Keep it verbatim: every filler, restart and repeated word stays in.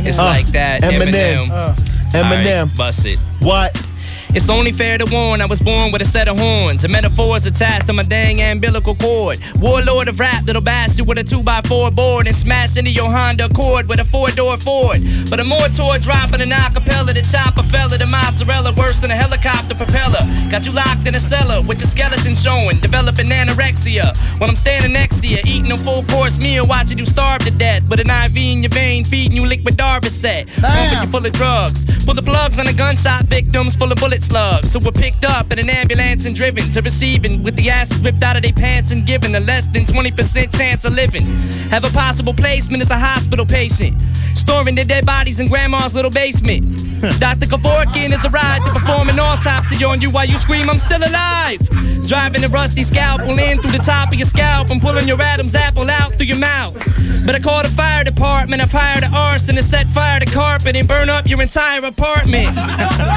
Eminem. It's Uh, like that. Eminem. Eminem. Uh, Eminem. All right, bust it. What? It's only fair to warn I was born with a set of horns and metaphors attached to my dang umbilical cord. Warlord of rap that'll bash you with a two by four board and smash into your Honda Accord with a four-door Ford. But a mortar dropping an acapella, the chopper fella, the mozzarella worse than a helicopter propeller. Got you locked in a cellar with your skeleton showing, developing anorexia. While I'm standing next to you, eating a full-course meal, watching you starve to death with an I V in your vein, feeding you liquid Darvocet. Pumping you full of drugs. Pull the plugs on the gunshot victims full of bullets. Slugs, so we're picked up in an ambulance and driven to receiving with the asses ripped out of their pants and given a less than twenty percent chance of living. Have a possible placement as a hospital patient, storing their dead bodies in grandma's little basement. Doctor Kevorkian is a ride to perform an autopsy on you while you scream, I'm still alive. Driving a rusty scalpel in through the top of your scalp and pulling your Adam's apple out through your mouth. But I called the fire department, I've hired an arson to set fire to carpet and burn up your entire apartment.